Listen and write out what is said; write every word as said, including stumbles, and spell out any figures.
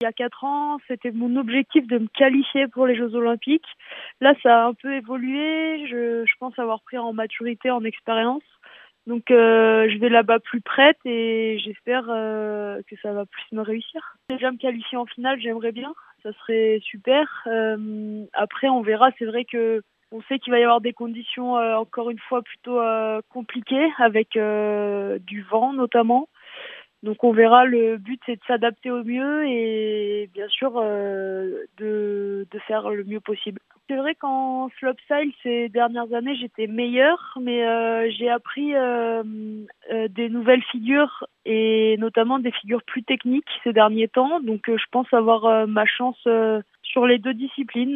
Il y a quatre ans, c'était mon objectif de me qualifier pour les Jeux Olympiques. Là, ça a un peu évolué. Je, je pense avoir pris en maturité, en expérience. Donc, euh, je vais là-bas plus prête et j'espère euh, que ça va plus me réussir. Déjà me qualifier en finale, j'aimerais bien. Ça serait super. Euh, après, on verra. C'est vrai que on sait qu'il va y avoir des conditions, euh, encore une fois, plutôt euh, compliquées, avec euh, du vent notamment. Donc on verra, le but c'est de s'adapter au mieux et bien sûr euh, de, de faire le mieux possible. C'est vrai qu'en slopestyle ces dernières années j'étais meilleure, mais euh, j'ai appris euh, euh, des nouvelles figures et notamment des figures plus techniques ces derniers temps. Donc euh, je pense avoir euh, ma chance euh, sur les deux disciplines.